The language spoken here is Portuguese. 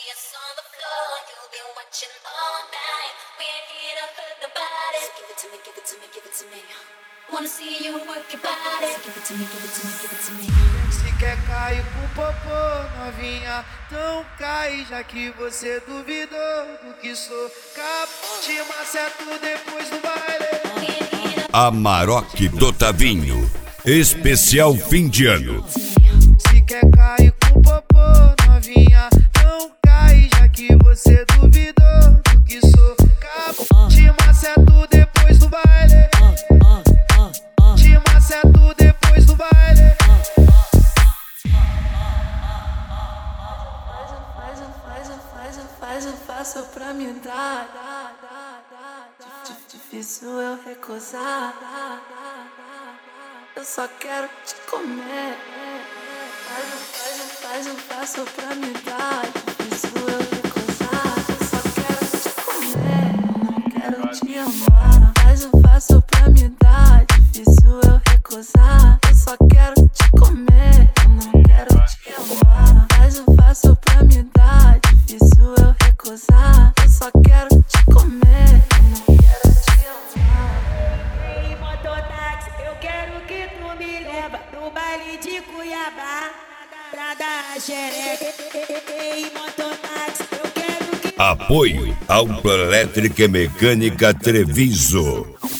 ass on the floor, you'll be watching all night. We ain't here to hurt nobody. So give it to me, give it to me, give it to me. Wanna see you work your body. So give it to me, give it to me, give it to me. Se quer cair com popô, novinha, então cai, já que você duvidou do que sou capaz. Te maceto depois do baile. Amarok do Tavinho, especial fim de ano. Se quer cair com popô, novinha, então cai, já que você duvidou do que sou capaz. Te maceto depois do baile. Te maceto depois do baile. Faço pra me dar. Difícil eu recusar. Eu só quero te comer. Faço pra me dar. Difícil eu recusar. Eu só quero te comer. Não quero te amar. Faço pra me dar. Difícil eu recusar. Eu só quero te comer. Não quero te amar. Faço pra me dar. Difícil eu recusar. Eu só quero te comer. Não quero te amar. Ei, mototáxi, eu quero que tu me leva pro baile de Cuiabá pra dar a xereca. Ei, mototáxi, eu quero que... Apoio Autoelétrica e Mecânica Treviso.